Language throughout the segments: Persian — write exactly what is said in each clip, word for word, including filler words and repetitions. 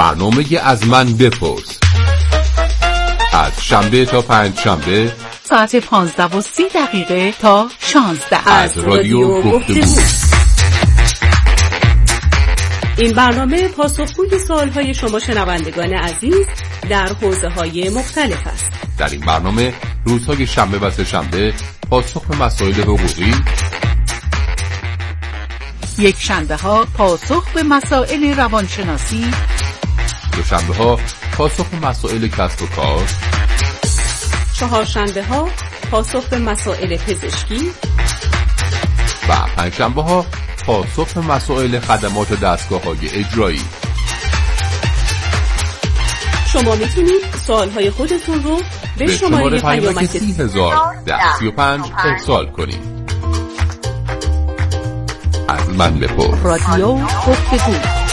برنامه از من بپرس، از شنبه تا پنج شنبه ساعت پانزده و سی دقیقه تا شانزده از رادیو گفتگو. این برنامه پاسخگوی سوالهای شما شنوندگان عزیز در حوزه‌های مختلف است. در این برنامه روزهای شنبه و سه شنبه پاسخ به مسائل حقوقی، یک شنبه ها پاسخ به مسائل روانشناسی، دو شنبه ها پاسخ به مسائل کسب و کار، چهار شنبه ها پاسخ به مسائل پزشکی و پنج شنبه ها پاسخ به مسائل خدمات دستگاه‌های اجرایی. شما میتونید سوالهای خودتون رو به شماره پیامک سی هزار ده سی و پنج ارسال کنید. از من بپرس. رادیو گفتگو.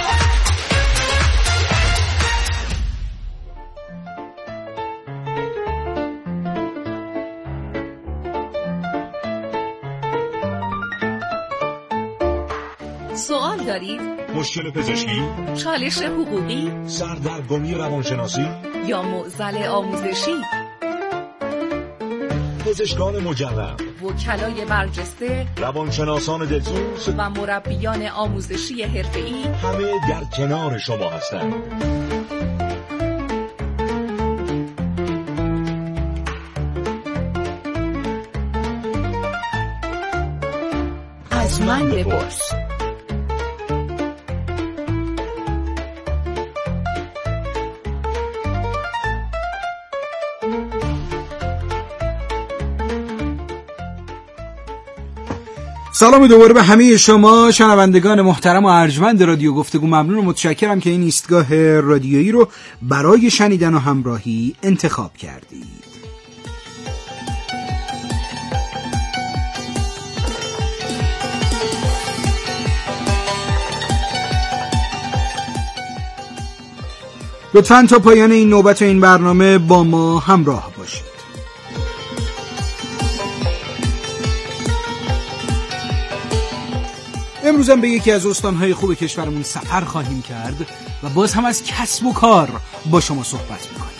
سوال دارید؟ مشکل پزشکی؟ چالش حقوقی؟ سردرگمی روانشناسی؟ یا معضل آموزشی؟ پزشکان مجرب، وکلای برجسته، روانشناسان دلسوز و مربیان آموزشی حرفه‌ای همه در کنار شما هستند. از من بپرس. سلام دوباره به همه شما شنوندگان محترم و ارجمند رادیو گفتگو. ممنون و متشکرم که این ایستگاه رادیویی رو برای شنیدن و همراهی انتخاب کردید. لطفاً تا پایان این نوبت و این برنامه با ما همراه باشید. امروز هم به یکی از استانهای خوب کشورمون سفر خواهیم کرد و باز هم از کسب و کار با شما صحبت میکنیم.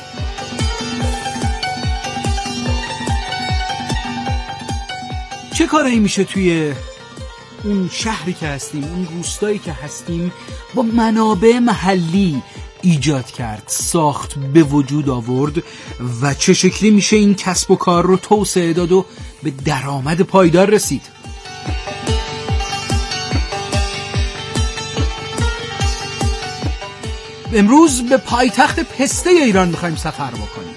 چه کاری میشه توی اون شهری که هستیم، اون روستایی که هستیم، با منابع محلی ایجاد کرد، ساخت، به وجود آورد و چه شکلی میشه این کسب و کار رو توسعه داد و به درآمد پایدار رسید؟ امروز به پایتخت پسته ایران میخوایم سفر بکنیم.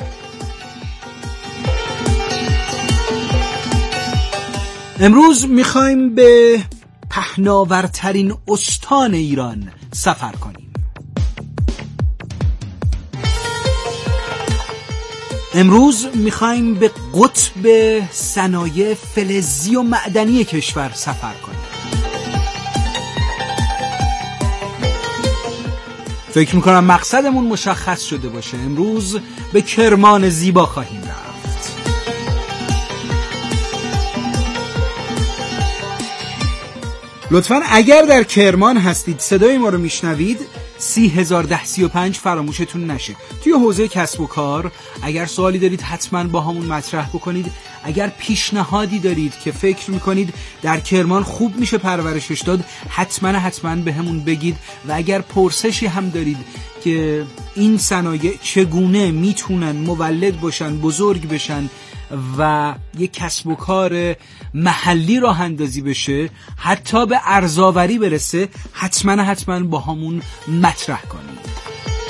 امروز میخوایم به پهناورترین استان ایران سفر کنیم. امروز میخوایم به قطب صنایع فلزی و معدنی کشور سفر کنیم. فکر میکنم مقصدمون مشخص شده باشه. امروز به کرمان زیبا خواهیم رفت. لطفاً اگر در کرمان هستید صدای ما رو میشنوید، سی هزار ده سی و پنج فراموشتون نشه. توی حوزه کسب و کار اگر سوالی دارید حتما با همون مطرح بکنید. اگر پیشنهادی دارید که فکر میکنید در کرمان خوب میشه پرورشش داد، حتما حتما به همون بگید. و اگر پرسشی هم دارید که این صنایع چگونه میتونن مولد باشن، بزرگ بشن و یک کسب و کار محلی راه اندازی بشه، حتی به ارزآوری برسه، حتما حتما با همون مطرح کنید.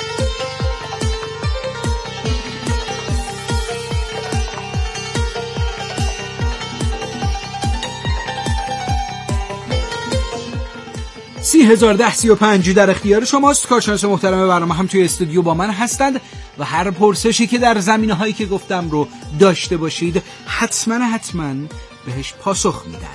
سی هزار ده سی و پنج در اختیار شماست. کارشناس محترم برنامه هم توی استودیو با من هستند و هر پرسشی که در زمینه هایی که گفتم رو داشته باشید حتما حتما بهش پاسخ میدن.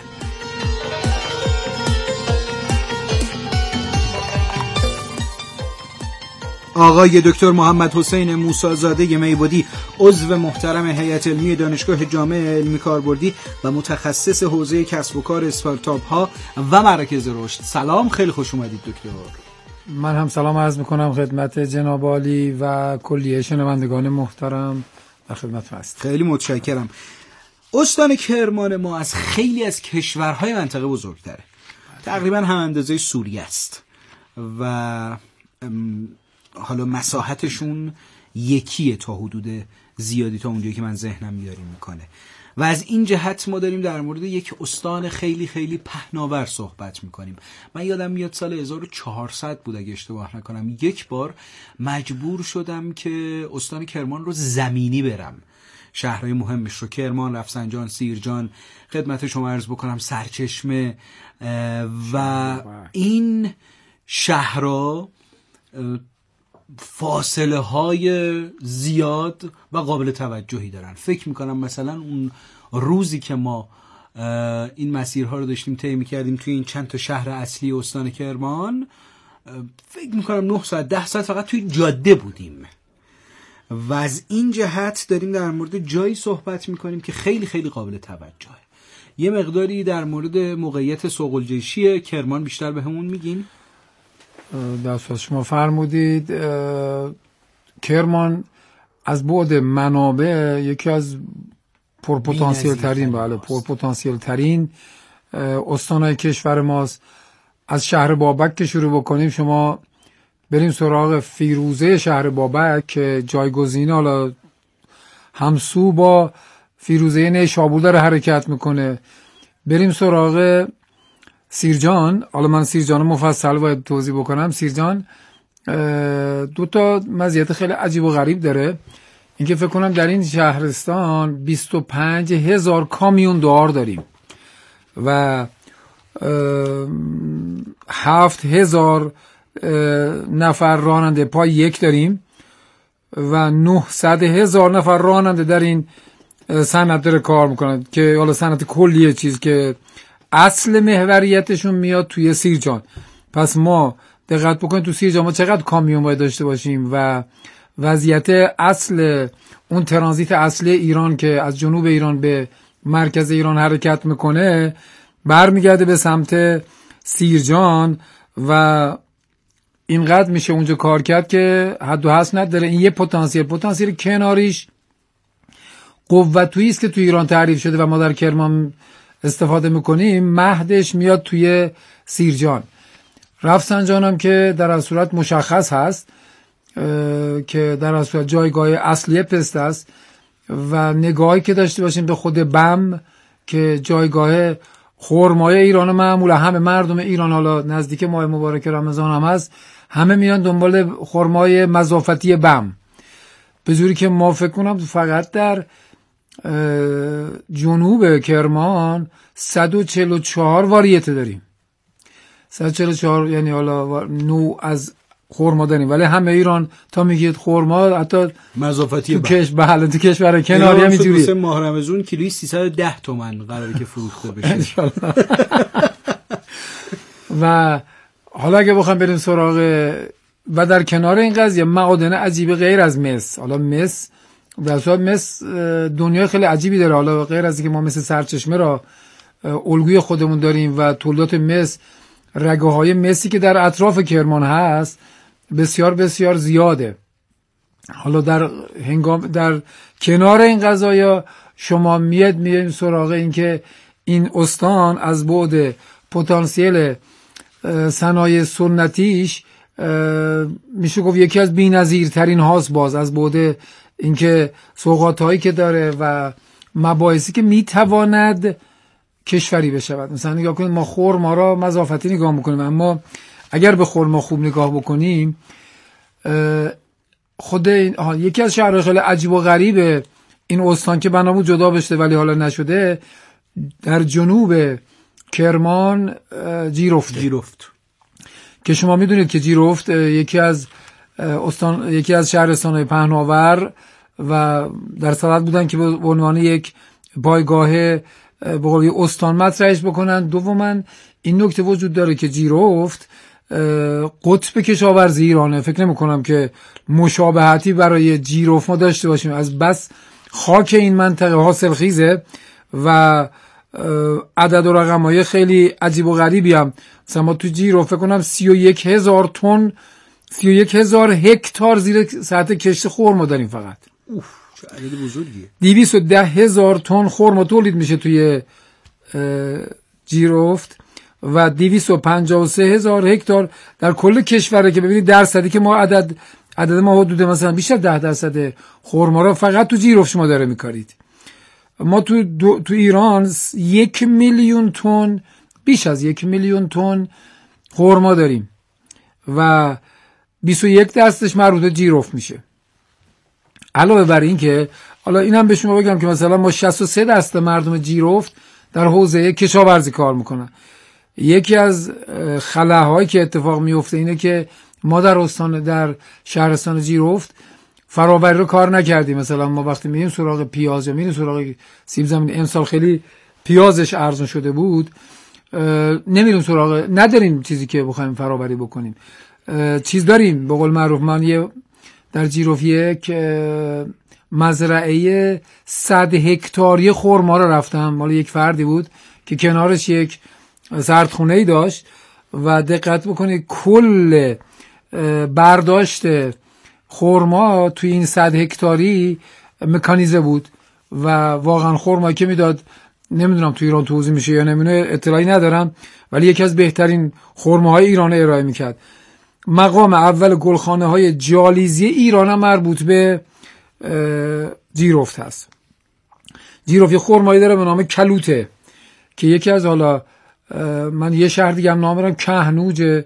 آقای دکتر محمد حسین موسی‌زاده میبودی، عضو محترم هیئت علمی دانشگاه جامعه علمی کاربردی و متخصص حوزه کسب و کار استارتاپ ها و مراکز رشد. سلام، خیلی خوش اومدید دکتر. من هم سلام عرض میکنم خدمت جناب عالی و کلیه شنوندگان محترم و خدمت هست. خیلی متشکرم. استان کرمان ما از خیلی از کشورهای منطقه بزرگتره، تقریبا هم اندازه سوریه است و حالا مساحتشون یکیه تا حدود زیادی، تا اونجایی که من ذهنم میاری میکنه و از این جهت ما داریم در مورد یک استان خیلی خیلی پهناور صحبت میکنیم. من یادم میاد سال هزار و چهارصد بود اگه اشتباه نکنم، یک بار مجبور شدم که استان کرمان رو زمینی برم، شهرهای مهمش رو، کرمان، رفسنجان، سیرجان، خدمت شما عرض بکنم سرچشمه و این شهرها فاصله های زیاد و قابل توجهی دارن. فکر میکنم مثلا اون روزی که ما این مسیرها رو داشتیم طی میکردیم توی این چند تا شهر اصلی استان کرمان، فکر میکنم نه ساعت ده ساعت فقط توی جاده بودیم و از این جهت داریم در مورد جایی صحبت میکنیم که خیلی خیلی قابل توجهه. یه مقداری در مورد موقعیت سوق‌الجیشی کرمان بیشتر به همون میگین؟ دست شما فرمودید. کرمان از بعد منابع یکی از پرپتانسیل ترین بله پرپتانسیل ترین استانهای کشور ماست. از شهر بابک که شروع بکنیم، شما بریم سراغ فیروزه شهر بابک که جایگزین حالا همسو با فیروزه نیشابور داره حرکت میکنه. بریم سراغ سیرجان. حالا من سیرجان مفصل باید توضیح بکنم. سیرجان دو تا مزیت خیلی عجیب و غریب داره. اینکه فکر کنم در این شهرستان بیست و پنج هزار کامیون دار داریم و هفت هزار نفر راننده پای یک داریم و نهصد هزار نفر راننده در این صنعت داره کار میکنند که حالا صنعت کلیه چیز که اصل محوریتشون میاد توی سیرجان. پس ما دقت بکنید تو سیرجان ما چقدر کامیون باید داشته باشیم و وضعیت اصل اون ترانزیت اصلی ایران که از جنوب ایران به مرکز ایران حرکت میکنه برمیگرده به سمت سیرجان و اینقدر میشه اونجا کار کرد که حد و حصر نداره. این یه پتانسیل پتانسیل کناریش قوتویی است که توی ایران تعریف شده و ما در کرمان استفاده میکنیم. مهدش میاد توی سیرجان. رفسنجان هم که در از صورت مشخص هست که در از صورت جایگاه اصلی پست است و نگاهی که داشته باشیم به خود بم که جایگاه خرمای ایران معمولا همه مردم ایران، حالا نزدیک ماه مبارک رمضان هم هست، همه میان دنبال خرمای مضافتی بم، به جوری که ما فکر کنم فقط در جنوب کرمان صد و چهل و چهار واریته داریم. صد و چهل و چهار یعنی حالا نوع از خرما داریم، ولی همه ایران تا میگید خرما حتی مضافتی تو کش بله تو کشور کناری هم اینجوریه. مثلا ماه رمضان کیلویی سیصد و ده تومن قراره که فروخته بشه. و حالا اگه بخوام بریم سراغ و در کنار این قضیه معادن عجیب غیر از مس، حالا مس در صورت مس دنیای خیلی عجیبی داره. حالا غیر از اینکه ما مثل سرچشمه را الگوی خودمون داریم و تولیدات مس، رگه های مسی که در اطراف کرمان هست بسیار بسیار زیاده. حالا در هنگام در کنار این قضایا شما میاد میایم سراغ این که این استان از بعد پتانسیل صنایع سنتیش میشه گفت یکی از بی‌نظیرترین هاست. باز از بعد اینکه سوغات‌هایی که داره و مباحثی که میتواند کشوری بشود. مثلا نگاه کنید ما خرما را مضافتی نگاه میکنیم، اما اگر به خرما خوب نگاه بکنیم خود این یکی از شهرهای خیلی عجیب و غریب این استان که بنابود جدا بشه ولی حالا نشده، در جنوب کرمان جیرفت جیرفت که شما میدونید که جیرفت یکی از استان یکی از شهرستان‌های پهناور و در صدد بودن که به عنوان یک پایگاه به قول استان مطرحش بکنن. دوما این نکته وجود داره که جیرفت قطب کشاورزی ایرانه. فکر نمی کنم که مشابهتی برای جیرفت ما داشته باشیم، از بس خاک این منطقه حاصل خیزه و عدد و رقم‌های خیلی عجیب و غریبی هم مثلا ما تو جیرو فکر کنم سی و یک هزار تن سی و یک هزار هکتار زیر سطح کشت خرما داریم فقط. اوف چه عدد بزرگیه. دویست و ده هزار تن خرما تولید میشه توی جیرفت و دویست و پنجاه و سه هزار هکتار در کل کشوره که ببینید درصدی که ما عدد عدد ما حدود مثلا بیشتر ده درصد خرما را فقط تو جیرفت شما داره میکارید. ما تو دو، تو ایران یک میلیون تن بیش از یک میلیون تن خرما داریم و بیست و یک درصدش مربوط به جیرفت میشه. علاوه بر این که حالا اینم به شما بگم که مثلا ما شصت و سه درصد مردم جیرفت در حوزه کشاورزی کار میکنن. یکی از خلاهایی که اتفاق میفته اینه که ما در استان در شهرستان جیرفت فراوری رو کار نکردیم. مثلا ما وقتی میریم سراغ پیاز یا میریم سراغ سیب زمینی، امسال خیلی پیازش ارزان شده بود، نمیریم سراغ، نداریم چیزی که بخوایم فراوری بکنیم. چیز داریم به قول معروف، من یه در جیرفت یک مزرعه صد هکتاری خرما رو رفتم، مال یک فردی بود که کنارش یک سردخونه‌ای داشت و دقت بکنید کل برداشت خرما توی این صد هکتاری مکانیزه بود و واقعا خرما که میداد، نمیدونم تو ایران توزیع میشه یا نمیدونم، اطلاعی ندارم، ولی یکی از بهترین خرماهای ایران ارائه میکرد. مقام اول گلخانه های جالیزی ایران هم مربوط به جیرفت هست. جیرفت یه خرمایی داره به نام کلوته که یکی از، حالا من یه شهر دیگه هم نام برم، کهنوج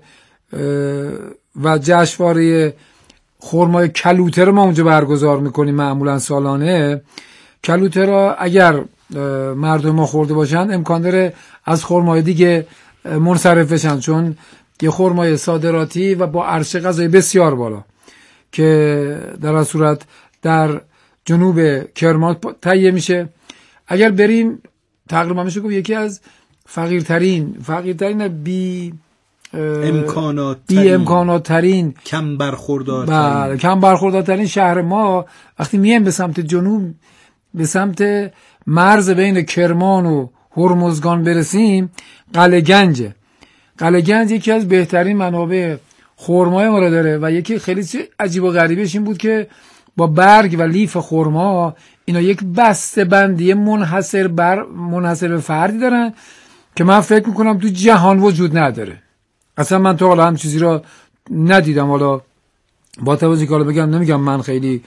و جشنواره خرمای کلوته رو ما اونجا برگزار میکنیم معمولا سالانه. کلوته را اگر مردم ما خورده باشن امکان داره از خرمای دیگه منصرف بشن، چون یه خرمای صادراتی و با عرشه غذایی بسیار بالا که در این صورت در جنوب کرمان تهیه میشه. اگر بریم تقریبا میشه گفت یکی از فقیرترین فقیرترین بی امکانات بی امکانات ترین کم برخوردار بله کم برخوردارترین شهر ما وقتی میایم به سمت جنوب، به سمت مرز بین کرمان و هرمزگان برسیم، قلعه گنج. قلعه گنج یکی از بهترین منابع خرمای ما رو داره و یکی خیلی عجیب و غریبش این بود که با برگ و لیف خرما اینا یک بسته بندی منحصر بر منحصر به فردی دارن که من فکر میکنم تو جهان وجود نداره. اصلا من تا حالا هم چیزی را ندیدم. حالا با توجه که حالا بگم نمیگم من خیلی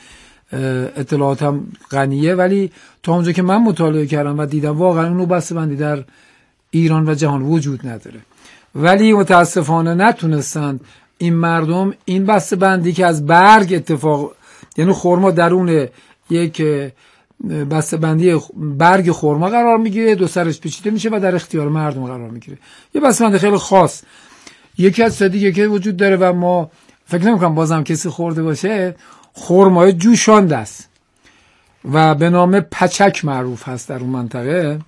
اطلاعاتم غنیه، ولی تا اونجا که من مطالعه کردم و دیدم واقعا اونو بسته بندی در ایران و جهان وجود نداره. ولی متاسفانه نتونستند این مردم این بسته بندی که از برگ اتفاق، یعنی خرما درون یک بسته بندی برگ خرما قرار میگیره، دو سرش پیچیده میشه و در اختیار مردم قرار میگیره. یه بسته بندی خیلی خاص. یکی از دیگه که وجود داره و ما فکر نمی‌کنم بازم کسی خورده باشه، خرمای جوشانده است و به نام پچک معروف هست در اون منطقه،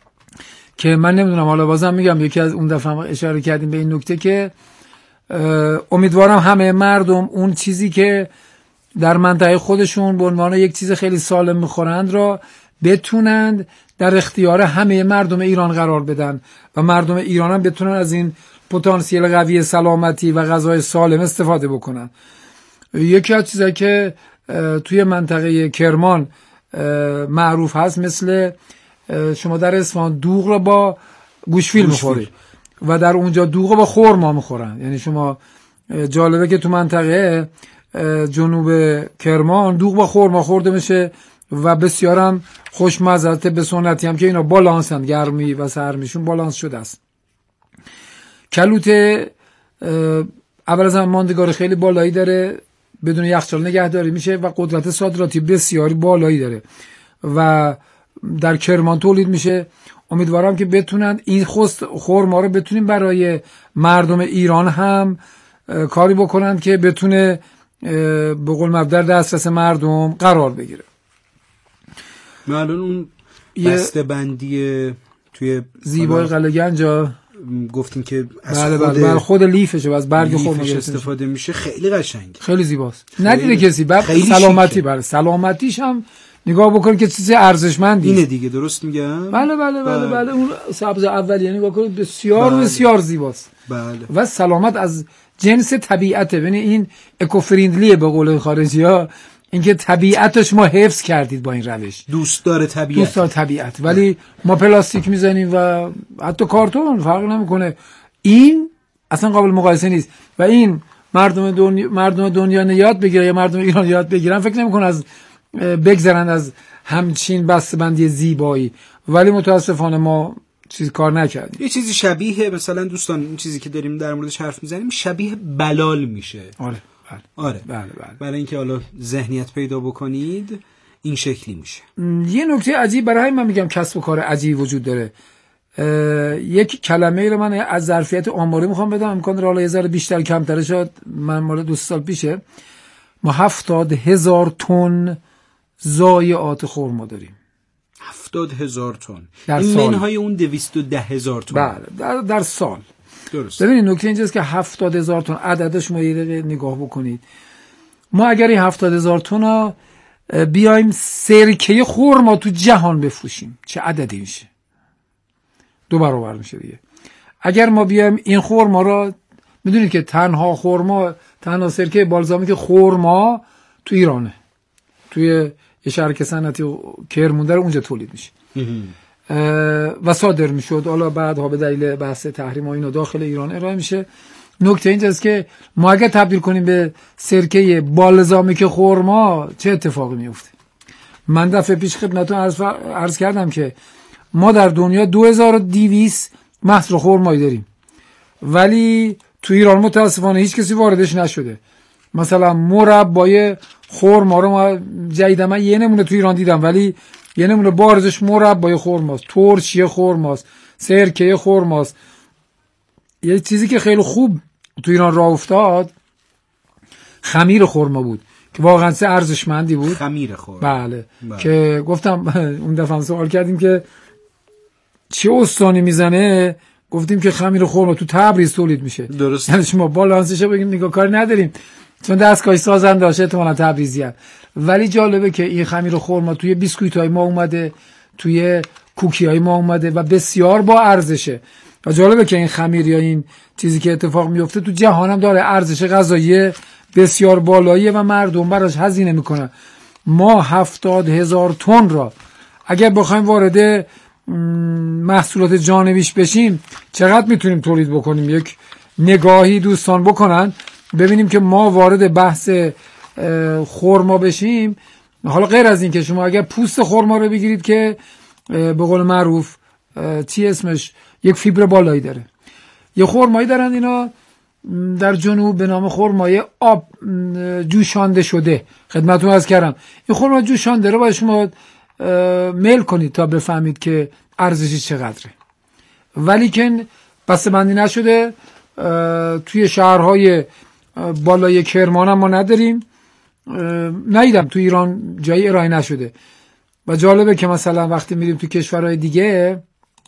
که من نمیدونم، حالا بازم میگم یکی از اون دفعه اشاره کردیم به این نکته که امیدوارم همه مردم اون چیزی که در منطقه خودشون به عنوان یک چیز خیلی سالم میخورند را بتونند در اختیار همه مردم ایران قرار بدن و مردم ایران هم بتونن از این پتانسیل قوی سلامتی و غذای سالم استفاده بکنن. یکی از چیزایی که توی منطقه کرمان معروف هست، مثل شما در اصفهان دوغ رو با گوشفیل میخوری و در اونجا دوغ رو با خرما میخورن. یعنی شما جالبه که تو منطقه جنوب کرمان دوغ با خرما خورده میشه و بسیارم خوشمزه، به سنتی هم که اینا بالانس هم، گرمی و سرمیشون بالانس شده است. کلوته اول از همه ماندگار خیلی بالایی داره، بدون یخچال نگهداری میشه و قدرت صادراتی بسیاری بالایی داره و در کرمان تولید میشه. امیدوارم که بتونن این خست خرما رو بتونیم برای مردم ایران هم کاری بکنن که بتونه به قول معروف در دسترس مردم قرار بگیره. ما الان اون بسته بندی توی زیبای قلعه گنج گفتیم که از بله خود, بله بله خود لیفشه و از برگ خرما استفاده میشه. خیلی قشنگه، خیلی زیباست. ندیده کسی. بعد سلامتی، بله سلامتیش هم نگاه بکنید که چیز ارزشمندی اینه دیگه، درست میگم؟ بله بله بله بله اون سبز اولیه نگاه کنید بسیار بله. بسیار زیباست. بله. و سلامت از جنس طبیعته. ببین این اکو فرندلیه به قول خارجی‌ها، اینکه طبیعتش ما حفظ کردید با این روش. دوست داره طبیعت. دوست داره طبیعت. ولی ما پلاستیک میزنیم و حتی کارتون فرق نمیکنه. این اصلا قابل مقایسه نیست. و این مردم دنیا مردم دنیا یاد بگیره یا مردم ایران یاد بگیرن، فکر نمیکنه از بگذرن از همچین بسته‌بندی زیبایی. ولی متاسفانه ما چیز کار نکردیم. یه چیزی شبیه مثلا دوستان این چیزی که داریم در موردش حرف میزنیم شبیه بلال میشه. آره بله. آره بله بله. برای اینکه حالا ذهنیت پیدا بکنید این شکلی میشه. یه نکته عجیب برای من میگم کسب و کار عجیب وجود داره. یک کلمه ای رو من از ظرفیت آماری میخوام بدم، امکان داره حالا یه ذره بیشتر کمتر شد. من مال دو سال پیشه ما هفتاد هزار تن ضایعات خرما داریم. هفتاد هزار تن. این منهای اون دویست و ده هزار تن. بله در, در سال. درست. ببینید نکته اینجاست که هفتاد هزار تن عددش ما یه نگاه بکنید. ما اگر این هفتاد هزار تن ها بیایم سرکه خرما تو جهان بفروشیم چه عددی میشه؟ دو برابر میشه دیگه. اگر ما بیایم این خرما را، میدونید که تنها خرما تنها سرکه بالزامیک خرما تو ایرانه، توی یه شرکت صنعتی کرمون داره اونجا تولید میشه و صادر میشد. حالا بعدها به دلیل بحث تحریم و اینو داخل ایران ارائه میشه. نکته اینجاست که ما اگر تبدیل کنیم به سرکه بالزامیک خرما چه اتفاقی میفته؟ من دفعه پیش خدمتتون عرض, عرض کردم که ما در دنیا دو هزار و دویست محصول خرمایی داریم، ولی تو ایران متاسفانه هیچ کسی واردش نشده. مثلا مربای خرما رو ما جدیدا من یه نمونه تو ایران دیدم، ولی یه نمونه بارزش مربای خرماست، ترشی خرماست، سرکه خرماست. یه چیزی که خیلی خوب تو ایران راه افتاد خمیر خرما بود که واقعا سه ارزشمندی بود. خمیر خرما. بله. بله که گفتم اون دفعه سوال کردیم که چه استانی میزنه، گفتیم که خمیر خرما تو تبریز تولید میشه. درست. یعنی شما بالانسش بگیم نگاه کار نداریم چون دستگاه سازنده باشه احتمالاً تبریزیه. ولی جالبه که این خمیر خرما توی بیسکویت‌های ما اومده، توی کوکی‌های ما اومده و بسیار با ارزشه. و جالبه که این خمیر یا این چیزی که اتفاق میفته تو جهان هم داره ارزش غذایی بسیار بالاییه و مردم براش هزینه میکنن. ما هفتاد هزار تن را اگر بخوایم وارد محصولات جانبیش بشیم چقدر میتونیم تولید بکنیم؟ یک نگاهی دوستان بکنن ببینیم که ما وارد بحث خرما بشیم. حالا غیر از این که شما اگر پوست خرما رو بگیرید که به قول معروف چی اسمش یک فیبر بالایی داره، یه خرمایی دارن اینا در جنوب به نام خرمای آب جوشانده شده، خدمتتون عرض کردم این خرما جوشانده رو باید شما میل کنید تا بفهمید که ارزشی چقدره. ولی که بسته‌بندی نشده، توی شهرهای بالای کرمان هم ما نداریم، ندیدم تو ایران جایی ارائه نشده. و جالبه که مثلا وقتی میریم تو کشورهای دیگه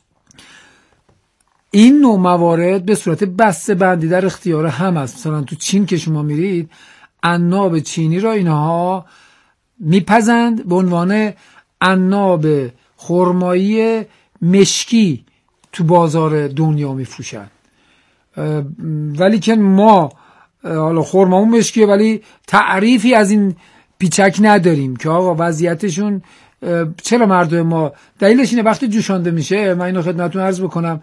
این نوع موارد به صورت بسته‌بندی در اختیار هم است. مثلا تو چین که شما میرید عناب چینی را اینها میپزند به عنوان عناب خرمایی مشکی تو بازار دنیا میفروشند. ولی که ما حالا خرمامون مشکیه ولی تعریفی از این پیچک نداریم که آقا وضعیتشون چرا مردم ما. دلیلش اینه وقتی جوشانده میشه، من اینو خدمتتون عرض بکنم،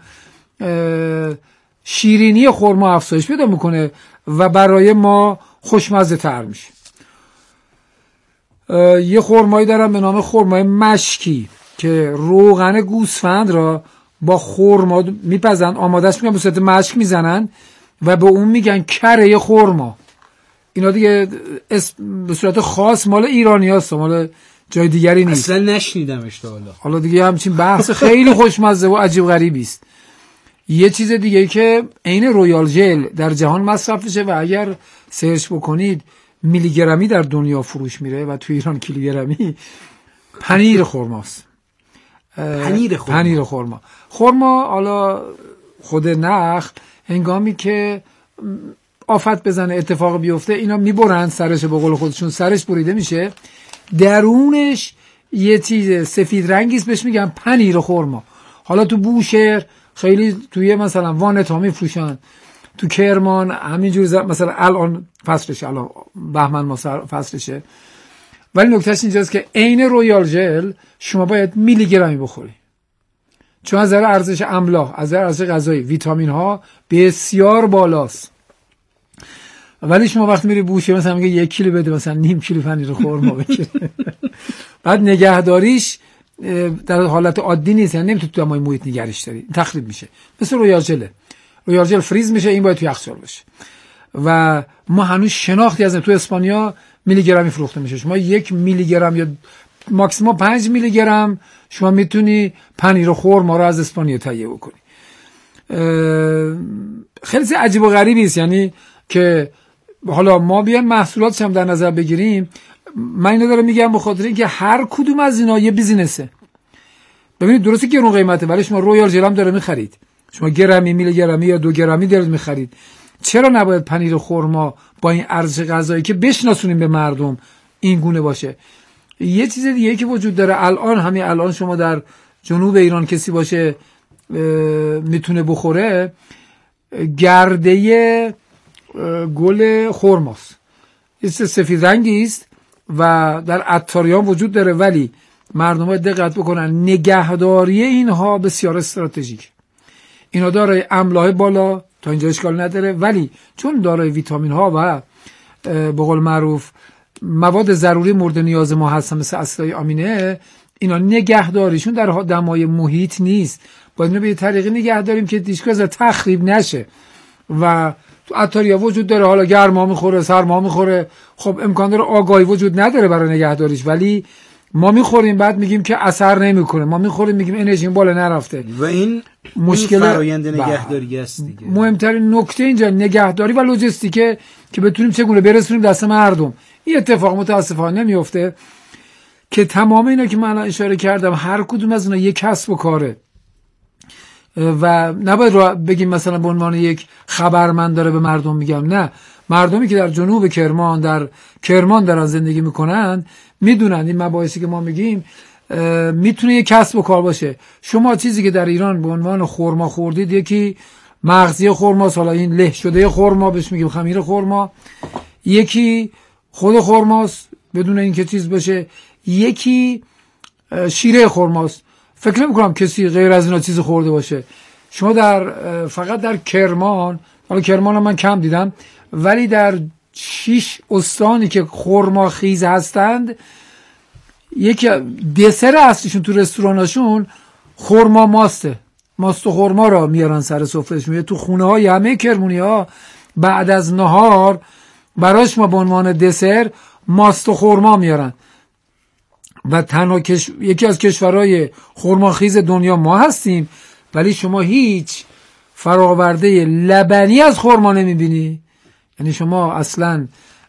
شیرینی خرما افزایش پیدا میکنه و برای ما خوشمزه تر میشه. یه خرمایی دارم به نام خرمای مشکی که روغن گوسفند را با خرما میپزن، آمادهش میکنن، به صورت مشک میزنن و به اون میگن کره خرما. اینا دیگه به صورت خاص مال ایرانی هست، مال جای دیگری نیست. اصلا نشنیدمش تا حالا. حالا دیگه همچین بحث خیلی خوشمزه و عجیب غریبی است. یه چیز دیگه که عین رویال ژل در جهان مصرف میشه و اگر سرچ بکنید میلی گرمی در دنیا فروش میره و تو ایران کیلو گرمی، پنیر خرماست. پنیر خرما. پنیر خرما. خرما حالا خود نخل هنگامی که آفت بزنه اتفاق بیفته اینا میبرن سرش، به قول خودشون سرش بریده میشه، درونش یه چیز سفید رنگیست بهش میگن پنیر خرما. حالا تو بوشهر خیلی توی مثلا وانتا میفروشن، تو کرمان همینجور، مثلا الان فصلشه، الان بهمن ما فصلشه. ولی نکتهش اینجاست که عین رویال ژل شما باید میلی گرمی بخوری، چون از نظر ارزش املاح، از نظر ارزش غذایی، ویتامین ها بسیار بالاست. ولی شما وقتی میری بوشه مثلا میگه یک کیلو بده، مثلا نیم کیلو پنیر خرما بگیر. بعد نگهداریش در حالت عادی نیست، یعنی نمیتونی تو دمای محیط نگهش داری، تخریب میشه. مثل رویال ژل، رویال ژل فریز میشه، این باید تو یخچال باشه. و ما هنوز شناختی از تو اسپانیا میلی گرمی فروخته میشه. شما یک میلی گرم یا ماکسیموم پنج میلی گرم شما میتونی پنیر خرما رو از اسپانیا تهیه بکنی. خیلی عجیب و غریبی است، یعنی که حالا ما بیایم محصولاتش هم در نظر بگیریم. من اینو دارم میگم به خاطر اینکه هر کدوم از اینا یه بیزینسه. ببینید درسته که گرون قیمته، ولی شما رویال ژل هم داره میخرید، شما گرمی، میلی گرمی یا دو گرمی دارید میخرید. چرا نباید پنیر خرما با این ارزش غذایی که بشناسونیم به مردم این گونه باشه؟ یه چیز دیگه که وجود داره، الان همین الان شما در جنوب ایران کسی باشه میتونه بخوره، گرده گل خرماست، یه سفید رنگی است و در عطاریان وجود داره، ولی مردم باید دقت بکنن نگهداری اینها بسیار استراتژیک. اینا دارای املاح بالا، تا اینجا اشکال نداره، ولی چون دارای ویتامین ها و به قول معروف مواد ضروری مورد نیاز ما هستن مثل اسیدهای آمینه، اینا نگهداریشون در دمای محیط نیست. باید اینو به طریقی نگه داریم که هیچ از تخریب نشه. و تو عطاریا وجود داره، حالا گرما میخوره، سرما میخوره، خب امکان داره آگاهی وجود نداره برای نگهداریش، ولی ما میخوریم بعد میگیم که اثر نمیکنه، ما میخوریم میگیم انرژی بالا نرفته و این مشکل فرآیند نگهداری است دیگه. مهمترین نکته اینجا نگهداری و لوجستیکه که بتونیم چگونه برسونیم دست مردم. این اتفاق متاسفانه نمیفته که تمام اینا که من اشاره کردم هر کدوم از اینا یک کسب و کاره و نباید رو بگیم مثلا به عنوان یک خبرمند داره به مردم میگم، نه، مردمی که در جنوب کرمان، در کرمان دارن زندگی میکنن میدونن این مباحثی که ما میگیم میتونه یک کسب و کار باشه. شما چیزی که در ایران به عنوان خرما خوردید، یکی مغزی خرما، حالا این له شده خرما بهش میگیم خمیر خرما، یکی خود خرماست بدون اینکه چیز باشه، یکی شیره خرماست. فکر نمی کنم کسی غیر از اینا چیز خورده باشه. شما در فقط در کرمان، حالا کرمان هم من کم دیدم، ولی در شش استانی که خرما خیز هستند، یکی دسر اصلیشون تو رستوراناشون خرما ماسته، ماست و خرما را میارن سر سفرهشون. تو خونه های همه کرمونی ها بعد از نهار براش ما به عنوان دسر ماست و خرما میارن. و تنها کش... یکی از کشورهای خرماخیز دنیا ما هستیم، ولی شما هیچ فراورده لبنی از خرما نمیبینی. یعنی شما اصلا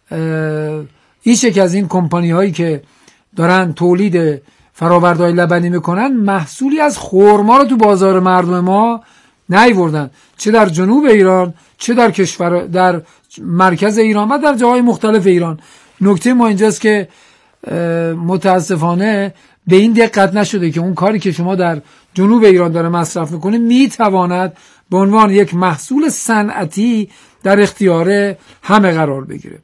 هیچ یک از این کمپانی هایی که دارن تولید فراورده های لبنی میکنن محصولی از خرما رو تو بازار مردم ما نیوردن، چه در جنوب ایران، چه در کشور در مرکز ایران و در جاهای مختلف ایران. نکته ما اینجاست که متاسفانه به این دقت نشده که اون کاری که شما در جنوب ایران داره مصرف میکنه میتواند به عنوان یک محصول صنعتی در اختیار همه قرار بگیره.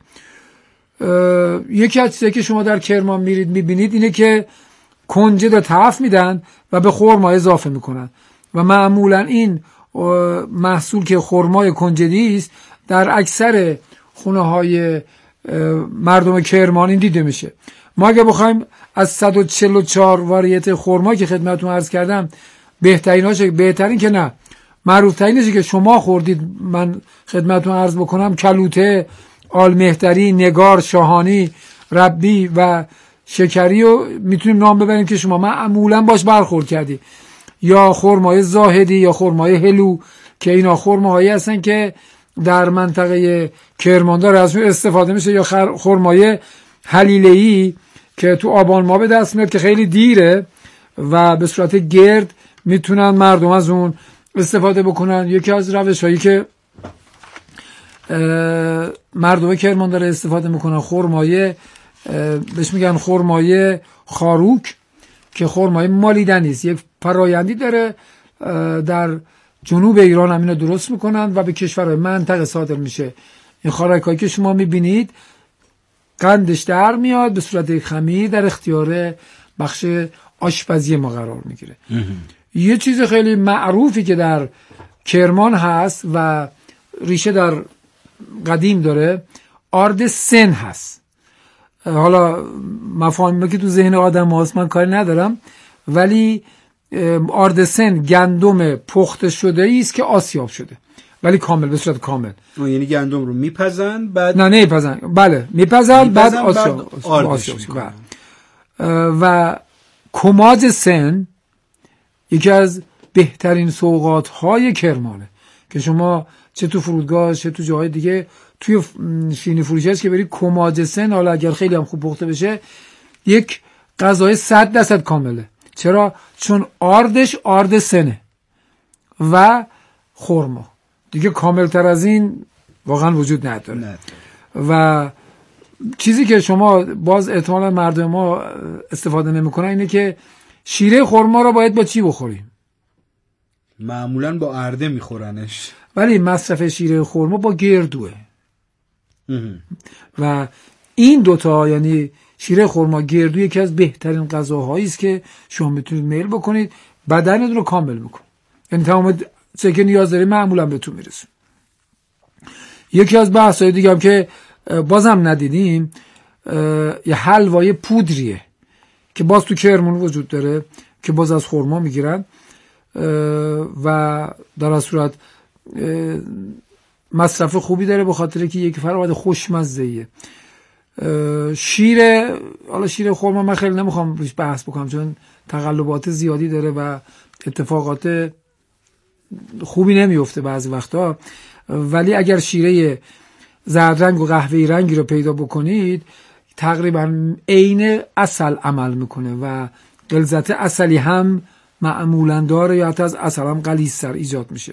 یکی از چیزایی که شما در کرمان میرید میبینید اینه که کنجد رو تلف میدن و به خرما اضافه میکنن و معمولا این محصول که خرمای کنجدی است در اکثر خونه های مردم کرمان این دیده میشه. ما اگه بخوایم از صد و چهل و چهار واریت خرما که خدمتتون عرض کردم بهتریناشه، بهترین که نه، معروف ترینشه که شما خوردید من خدمتتون عرض بکنم کلوته، آل مهتری، نگار، شاهانی، ربی و شکری رو میتونیم نام ببریم که شما معمولا باش برخورد کردی، یا خرمای زاهدی یا خرمای هلو که اینا خرماهایی هستن که در منطقه کرمان داره ازشون استفاده میشه، یا خرمای حلیله‌ای که تو آبان ما به دست میاد که خیلی دیره و به صورت گرد میتونن مردم از اون استفاده بکنن. یکی از روش هایی که مردم کرمان داره استفاده میکنن خرمای بهش میگن خرمای خاروک که خرمای مالیدنی است. یک فرایندی داره در جنوب ایران هم اینو درست میکنن و به کشورهای منطقه صادر میشه. این خوراکایی که شما میبینید قندش در میاد به صورت خمیر در اختیار بخش آشپزی ما قرار میگیره. یه چیز خیلی معروفی که در کرمان هست و ریشه در قدیم داره آرد سن هست. حالا مفاهیمی که تو ذهن آدم هست من کاری ندارم، ولی آرد سن گندم پخته شده است که آسیاب شده ولی کامل، به صورت کامل. یعنی گندم رو میپزن بعد نه نمیپزن، بله میپزن بعد آسیاب آسیاب شده. و کماج سن یکی از بهترین سوغات های کرمانه که شما چه تو فرودگاه چه تو جاهای دیگه توی شیرینی فروشی هست که بری کماج سن، حالا اگر خیلی هم خوب پخته بشه یک غذای صد درصد کامله. چرا؟ چون آردش آرد سنه و خرما دیگه کامل تر از این واقعا وجود نداره. نه. و چیزی که شما باز احتمالا مردم ما استفاده نمیکنن اینه که شیره خرما رو باید با چی بخوریم؟ معمولا با ارده میخورنش، ولی مصرف شیره خرما با گردوه. و این دوتا یعنی شیره خرما گردو یکی از بهترین غذاهایی است که شما میتونید میل بکنید، بدنتون رو کامل میکنه، یعنی تمام چه که نیاز دارید معمولا بهتون میرسه. یکی از بحث‌های دیگه هم که بازم ندیدیم یه حلوای پودریه که باز تو کرمان وجود داره که باز از خرما میگیرن و در از صورت مصرف خوبی داره به خاطر که یک فرآیند خوشمزه‌ایه. شیر حالا شیر خرما من خیلی نمیخوام روش بحث بکنم چون تقلبات زیادی داره و اتفاقات خوبی نمیفته بعضی وقتا، ولی اگر شیره زرد رنگ و قهوه‌ای رنگی رو پیدا بکنید تقریبا عین عسل عمل میکنه و غلظت عسلی هم معمولا داره یا حتی از عسل هم غلیظ‌تر ایجاد میشه.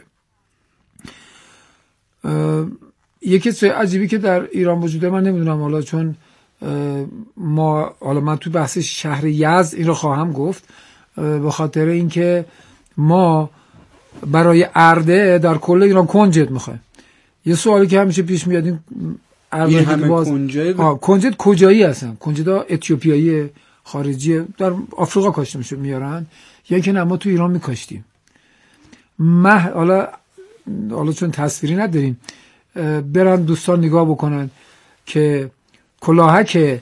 یکی چیز عجیبی که در ایران وجوده من نمیدونم، حالا چون ما حالا من تو بحث شهر یزد این رو خواهم گفت، به خاطر اینکه ما برای ارده در کل ایران کنجد میخوایم. یه سوالی که همیشه پیش میاد این ارده همه باز کنجد آه کنجد کجایی هستن؟ کنجدا اتیوپیایی خارجی در آفریقا کاشته میشه میارن یا که نه ما تو ایران میکاشتیم. مه حالا حالا چون تصویری نداریم برن دوستان نگاه بکنن که کلاهک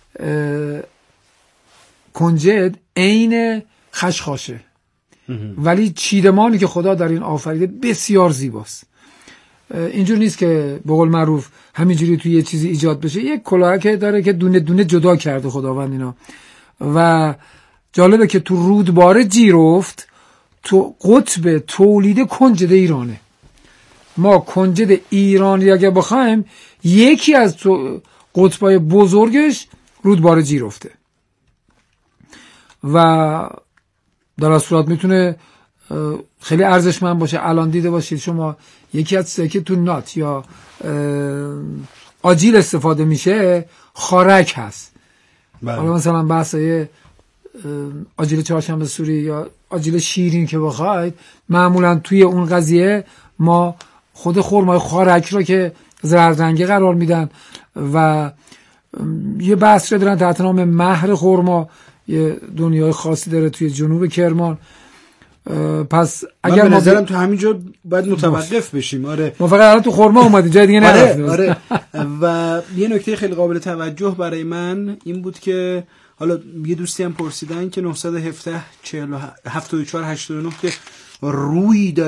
کنجد عین خشخاشه ولی چیدمانی که خدا در این آفریده بسیار زیباست. اینجور نیست که به قول معروف همینجوری توی یه چیزی ایجاد بشه، یک کلاهک داره که دونه دونه جدا کرده خداوند اینا. و جالبه که تو رودبار جیرفت تو قطب تولید کنجد ایرانه. ما کنجد ایرانی اگه بخوایم یکی از قطبای بزرگش رودبار جیرفته و در از صورت میتونه خیلی ارزشمند باشه. الان دیده باشید شما یکی از چیزایی که تو نات یا آجیل استفاده میشه خارک هست. حالا مثلا بحثای آجیل چهارشنبه سوری یا آجیل شیرین که بخواید معمولا توی اون قضیه ما خود خرمای خارک رو که زرد رنگی قرار میدن و یه بحث رو دارن تحت نام مهر خرما، یه دنیای خاصی داره توی جنوب کرمان. پس اگر ما نظرم تو همینجا باید متوقف بشیم. آره ما فقط الان تو خرما اومدیم جای دیگه نرفتیم. آره آره. و یه نکته خیلی قابل توجه برای من این بود که حالا یه دوستی هم پرسیدن که نه یک هفت چهل و هفتاد و چهار هشتاد و نه که روی داره